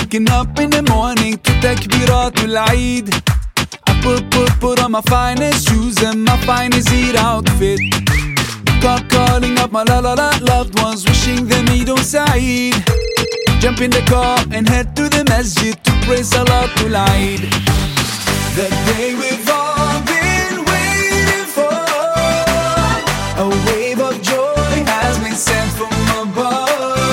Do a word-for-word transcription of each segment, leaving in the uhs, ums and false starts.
Waking up in the morning to Takbiratul Eid. I put, put, put on my finest shoes and my finest Eid outfit. Call, calling up my la la la loved ones, wishing them Eid on Saeed. Jump in the car and head to the masjid to pray Salatul Eid. The day we've all been waiting for. A wave of joy has been sent from above.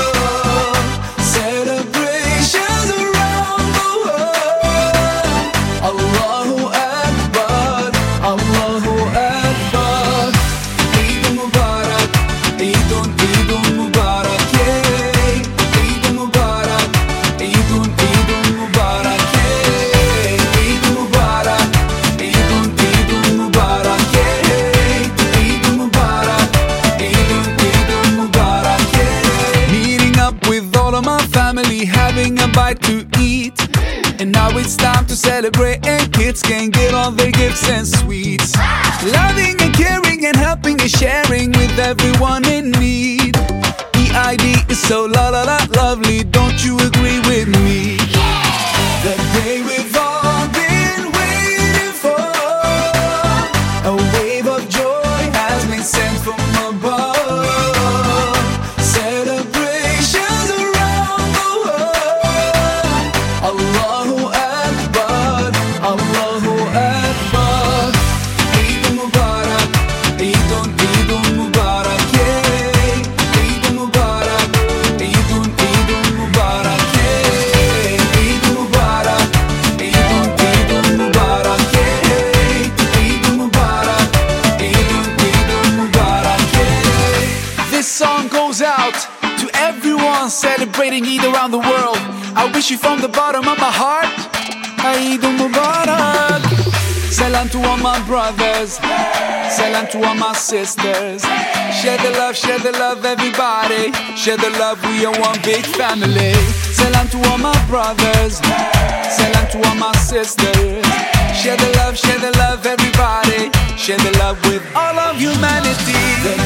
Celebrations around the world. Allahu Akbar, Allahu Akbar. Eid Mubarak, Eidun, Eidun Mubarak, yeah. Eid Mubarak, Eidun, Eidun Mubarak, yeah. Eid Mubarak, Eidun, Eidun Mubarak, yeah. Eid Mubarak, Eidun, Eidun Mubarak, yeah. Meeting up with all of my family, having a bite to eat. And now it's time to celebrate, and kids can get all their gifts and sweets. Loving and caring and helping and sharing with everyone in need. E I D is so la la la lovely, don't you agree with me? The day we've all been waiting for. A wave of joy has been sent from above. Celebrations around the world. Allahu Akbar, Allahu Akbar. Eid Mubarak, Eidun, Eidun Mubarak, yeah. Eid Mubarak, Eidun, Eidun Mubarak, yeah. Eid Mubarak, Eidun, Eidun Mubarak, yeah. Eid Mubarak, Eidun, Eidun Mubarak, yeah. This song goes out to everyone celebrating Eid around the world. I wish you from the bottom of my heart, Eid Mubarak. Salam to all my brothers, salam to all my sisters. Share the love, share the love, everybody. Share the love, we are one big family. Salam to all my brothers, salam to all my sisters. Share the love, share the love, everybody. Share the love with all of humanity.